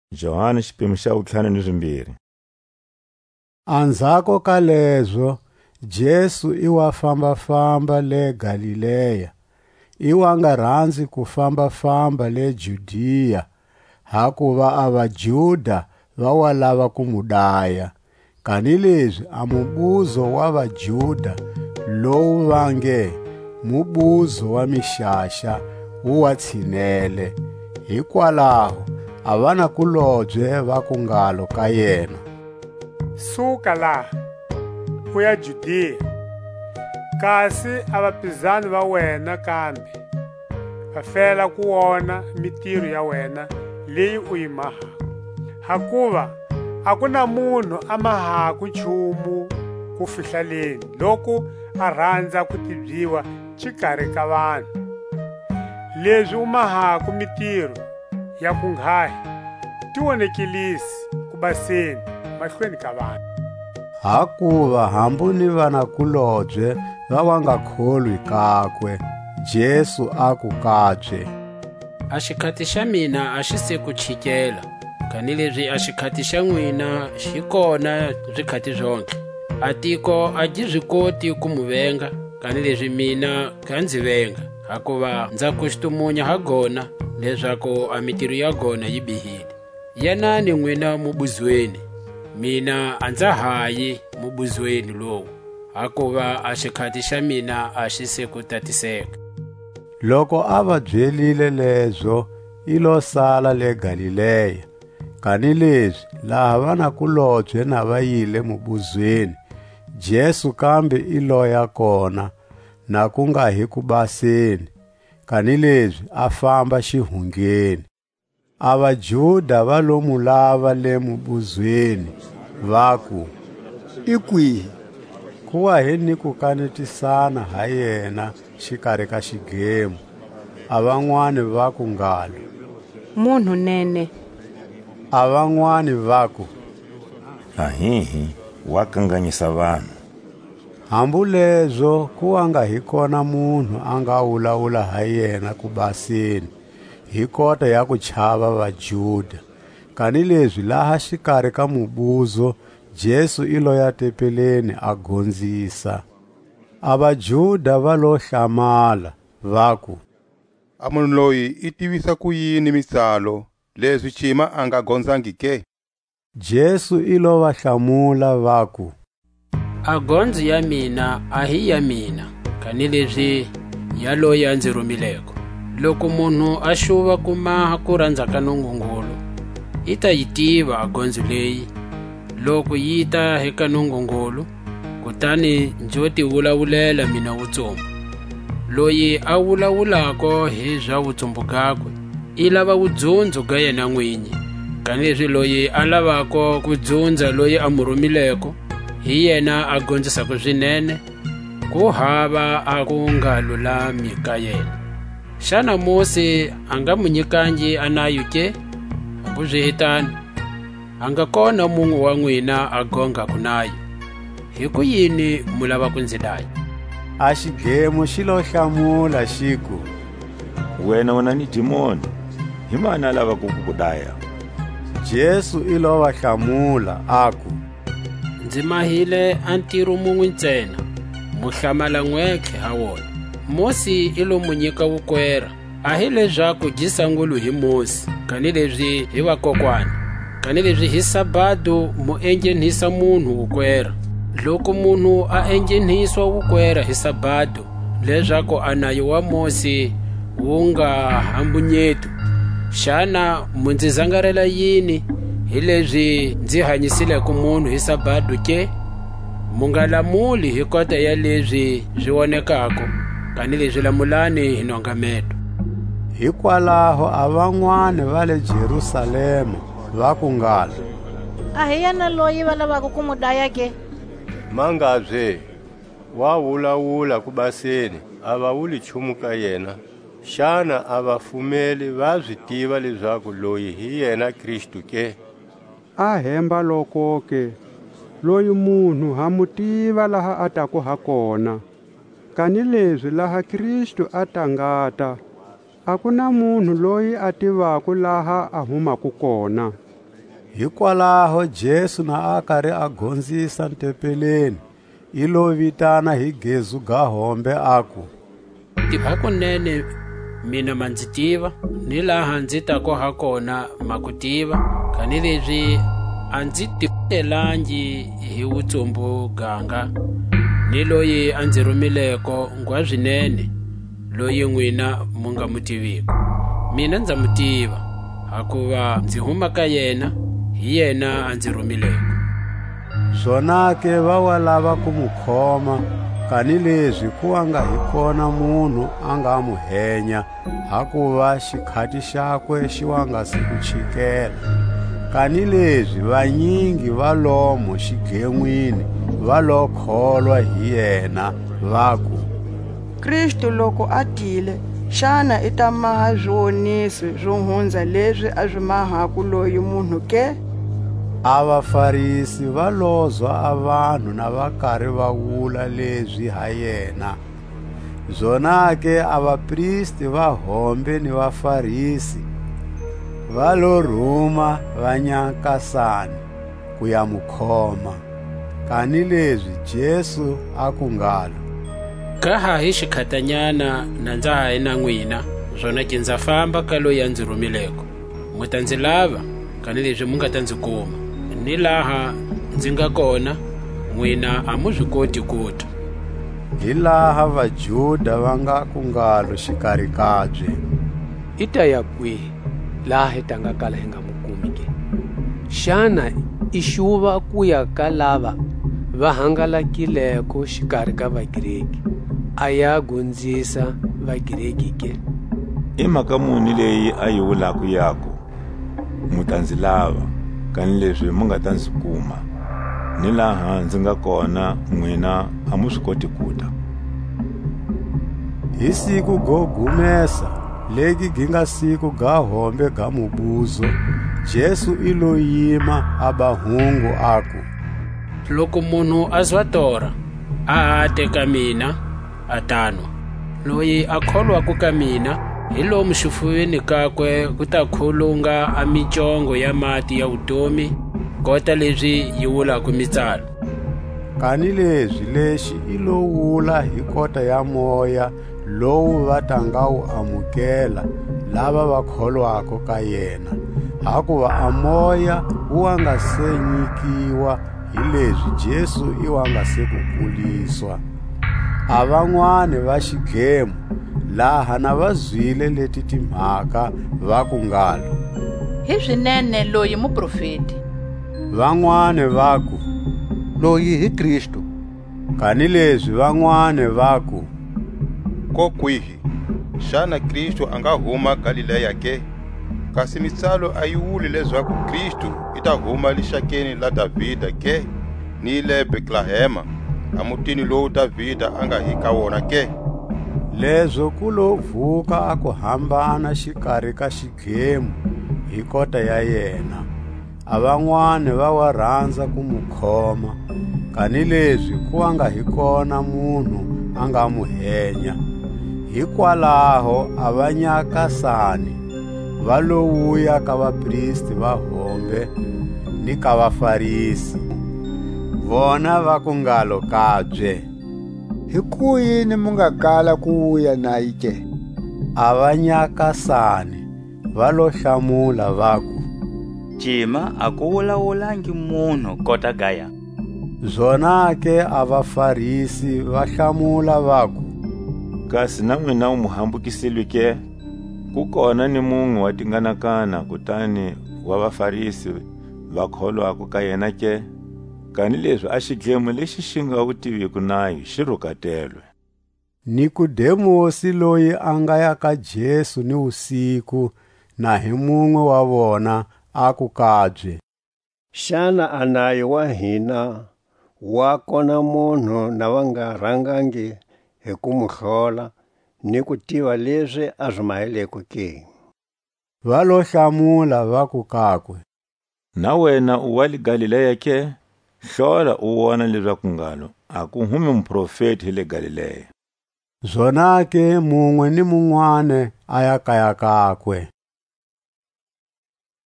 Johana xiphemu xa 5:2. Andzhaku ka leswo Jesu iwa famba le Galileya, iwa nga rhandzi ku famba le Judiya, hakuva a vaJuda va wa lava ku mu daya. Kanileswi a mubuzo wa vaJuda lowu vange mubuzo wa mixaxa wu wa tshinele. Hikwalaho a vanakulobye va ku ngalo ka yena, suka laha u ya Judiya, kasi a vapizani va wena kambe va fela ku wona mitirho ya wena leyi u yi mahaka. Hakuva a ku na munhu a mahaku nchumu ku fihla leni loko a rhandza ku tivyiwa xikarhi ka vanhu. Leswi u mahaku mitirho ya ku nghahi ti wonekelisi ku baseni mahlweni ka vanhu. hakuva hambu ni vanakulobye va wa nga kholwi kakwe. Jesu aku kabye, a xikhati xa mina a xi se ku chikela, kanileswi a xikhati xa n'wina xi kona swikhati zonke. A tiko a gi swi koti ku mu venga, kanileswi mina ga ndzi venga, hakuva ndza ku xitumunya ha gona leswaku a mitirho ya gona yi bihile. Yanani n'wina mubuzweni, mina a ndza hayi mubuzweni lowu, hakuva a xikhati xa mina a xi se ku tatiseka. Loko a va byelile leswo i lo sala le Galileya. Kanileswi laha vanakulobye na va yile mubuzweni, Jesu kambe i loya kona, na ku nga hi ku baseni, kanileswi a famba xihungeni. A vaJuda va lo mu lava le mubuzweni, va ku, I kwihi? ku wa hi ni ku kanetisana ha yena xikarhi ka xigemu. A van'wani va ku ngalo, munhu nene. A van'wani va ku, Ahihi, wa kanganyisa vanhu. hambu leswo ku wa nga hi kona munhu a nga wulawula ha yena ku baseni hi kota ya ku chava vaJuda. Kanileswi laha xikarhi ka mubuzo Jesu i loya tepeleni a gondzisa. A vaJuda va lo hlamala va ku, A munhu loyi i tivisa ku yini mitsalo leswi chima a nga gondzangi ke? Jesu i lo va hlamula va ku, A gondzo ya mina a hi ya mina, kanileswi ya loyi a ndzi rhumileko. Loko munhu a xuva ku maha ku rhandza ka Nungungulu, i ta yi tiva a gondzo leyi. Loko yi ta eka Nungungulu, kutani ndzo ti vulavulela mina vutsumbu. Loyi a vulavulako hi bya vutsumbu gakwe i lava vudzunzu ga yena n'winyi, kanileswi loyi a lavako ku dzunza loyi a mu rhumileko, hi yena a gondzisaka swinene, ku hava a ku nga lulami ka yena. Xana Mose a nga mu nyikangi anayo ke? Hambuzwihitani, a nga kona munhu wa n'wina a gongaku nayo. Hi ku yini mu lava ku ndzi daya? A xigemu xi lo hlamula xi ku, Wena u na ni dimoni, hi mani a lavaka ku ku daya? Jesu i lo va hlamula aku, Ndzi mahile a ntirho mun'we ntsena, mu hlamala n'wekhe ha wona. Mose i lo mu nyika vukwera, a hi leswaku gi sangulu hi Mose, kanileswi hi vakokwani. Kanileswi hi Sabado mu enghenisa munhu vukwera. Loko munhu a engheniswa vukwera hi Sabado, leswaku anayo wa Mose wu nga hambunyetu, xana mu ndzi zangarela yini hi leswi ndzi hanyisileko munhu hi Sabado ke? Mu nga lamuli hi kota ya leswi swi wonekako, kanileswi lamulani hi nongameto. hikwalaho a van'wani va le Jerusalema va ku ngalo, A hi yena loyi va lavaka ku mu daya ke? Mangabye, wa wulawula ku baseni a va wuli nchumu ka yena. Xana a vafumeli va swi tiva leswaku loyi hi yena Kristu ke? A hemba loko ke loyi munhu ha mu tiva laha a taku ha kona, kanileswi laha Kristu a tangata a ku na munhu loyi a tivaku laha a humaku kona. Hikwalaho Jesu na a karhi a gondzisa ntepeleni i lo vitana hi gezu ga hombe aku, hakunene mina ma ndzi tiva, ni laha ndzi tako ha kona ma ku tiva, kanileswi a ndzi tivelangi hi wutsumbu ganga, ni loyi a ndzi rhumileko ngwazwinene, loyi n'wina mu nga mu tiviko. Mina ndza mu tiva, hakuva ndzi huma ka yena, hi yena a ndzi rhumileko. Zonake va wa lava ku mu khoma, kanileswi ku nga hi kona munhu a nga mu henya, hakuva xikhati xakwe xi nga si ku chikela. Kanileswi vanyingi va lomo xigen'wini va lo kholwa hi yena, va ku, Kristu loko a tile, xana i ta maha swivoniso swo hundza leswi a swi mahaku loyi munhu ke? A vafarisi va lozwa a vanhu na va karhi va vula leswi ha yena. Zonake a vapristi va hombe ni vafarisi va lo rhuma vanyakasani ku ya mu khoma, kanileswi Jesu a ku ngalo, ka ha hi xikhatanyana na ndza ha hi na n'wina, zonake ndza famba ka loyi a ndzi rhumileko. Mu ta ndzi lava, kanileswi mu nga ta ndzi kuma, ni laha ndzi nga kona n'wina a mu swi koti ku ta. Hi laha vaJuda va nga ku ngalo xikarhi kabye, I ta ya kwihi laha hi ta nga kala hi nga mu kumi ke? Xana i xuva ku ya ka lava va hangalakileko xikarhi ka Vagreki, a ya gondzisa Vagreki ke? I mhaka muni leyi a yi vulaku yaku, mu ta ndzi lava, kanileswi mu nga ta ndzi kuma, ni laha ndzi nga kona n'wina a mu swi koti ku ta. Hi siku go gumesa legi gi nga siku ga hombe ga mubuzo, Jesu i lo yima a ba hungu aku, loko munhu a zwa tora, a teka mina a tanwa. Loyi a kholwaku ka mina, hi lomu xifuveni kakwe ku ta khulunga a micongo ya mati ya vutomi, kota leswi yi vulaku mitsalo. Kanileswi lexi i lo vula hi kota ya moya lowu va ta nga wu amukela lava va kholwako ka yena, hakuva a moya wu nga se nyikiwa hi leswi Jesu i nga se ku kuliswa. A van'wani va xigemu laha na va zwile leti timhaka va ku ngalo, Hi swinene loyi muprofeti. van'wani va ku, loyi hi Kristu. kanileswi van'wani va ku, ko kwihi? Xana Kristu a nga huma Galileya ke? Kasi mitsalo a yi vuli leswaku Kristu i ta huma lixakeni la Davhida ke? Ni le Betlahema, a mutini lowu Davhida a nga hi ka wona ke? leswo ku lo vuka a ku hambana xikarhi ka xigemu hi kota ya yena. A van'wani va wa rhandza ku mu khoma, kanileswi ku nga hi kona munhu a nga mu henya. Hikwalaho a vanyakasani va lo wuya ka vapristi va hombe ni ka vafarisi, vona va ku ngalo kabye, Hi ku yini mu nga kala ku vuya naye ke? A vanyakasani va lo hlamula va ku, Cima a ku vulavulangi munhu kota gaya. Zonake a vafarisi va hlamula va ku, Kasi na n'wina u mu hambukisile ke? Ku kona ni mun'we wa tinganakana kutani wa vafarisi va kholwaka ka yena ke? Kanileswi a xidlemo lexi xi nga wu tiviku nayo xi rhukatelwe. Nikodemosi loyi a nga ya ka Jesu ni usiku na hi mun'we wa vona a ku kabye, Xana a nayo wa hina wa kona munhu na va nga rhangangi hi ku mu hlola ni ku tiva leswi a swi maheleku ke? Va lo hlamula va ku kakwe, Na wena u wa le Galileya ke? Hlola u wona leswaku ngalo a ku humi muprofeti le Galileya. Zonake mungwe ni mung'wane a ya kaya kakwe.